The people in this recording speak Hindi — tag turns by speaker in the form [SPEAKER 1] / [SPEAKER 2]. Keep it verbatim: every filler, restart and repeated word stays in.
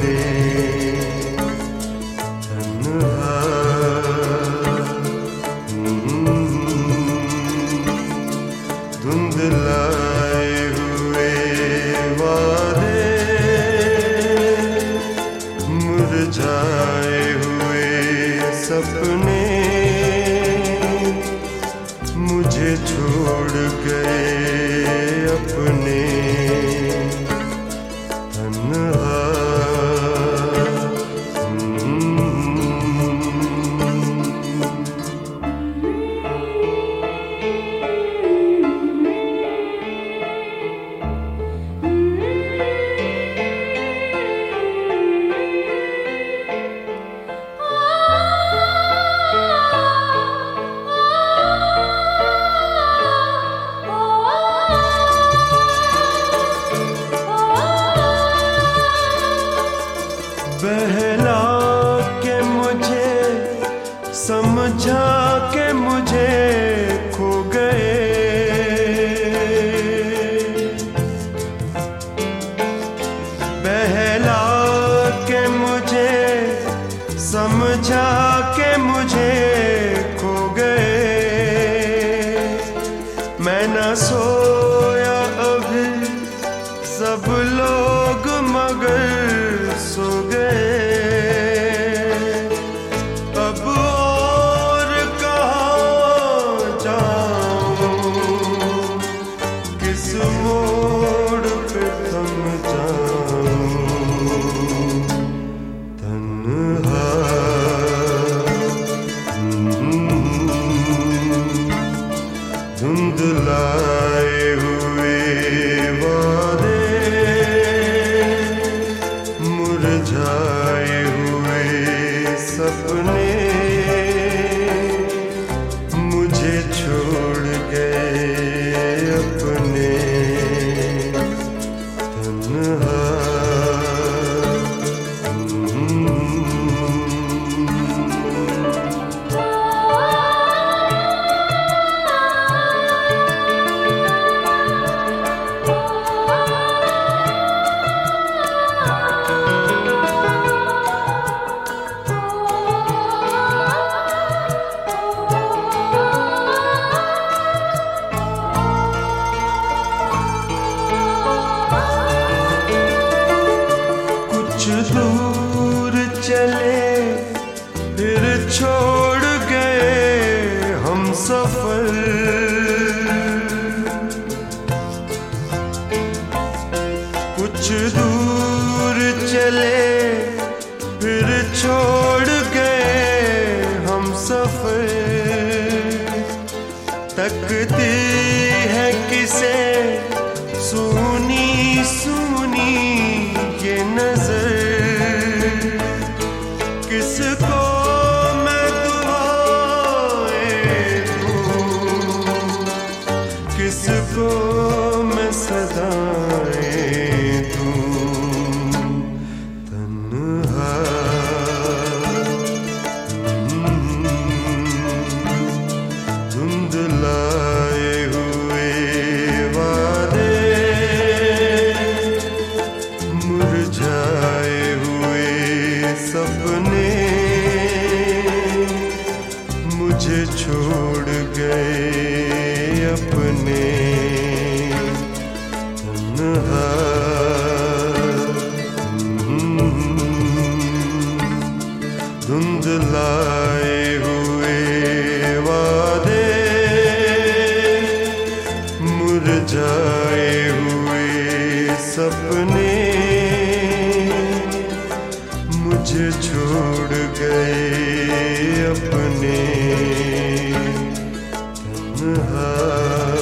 [SPEAKER 1] तन्हा धुंधलाए हुए वादे, मुरझाए हुए सपने मुझे छोड़ गए अपने। तन्हा बहला के मुझे समझा के मुझे खो गए, बहला के मुझे समझा के मुझे खो गए। मैं न सोया अभी सब लोग मगर सो गए। अब और कहाँ जाऊं, किस मोड़ पे थम जाऊं। तन्हा धुंधलाए हुए वादे, मुरझाए हुए सपने मुझे छोड़ गए अपने। तन्हा दूर चले फिर छोड़ गए हम सफर। कुछ दूर चले फिर छोड़ गए हम सफर। तकती है किसे सुनी सुनी ये नजर, किसको मैं दुआएं दूं, किसको मैं सदाएं दूं। तन्हा धुंधलाए हुए वादे, मुरझाए हुए सपने मुझे छोड़ गए अपने। तन्हा धुंधलाए हुए वादे, मुरझाए हुए सपने मुझे छोड़ गए अपने। तन्हा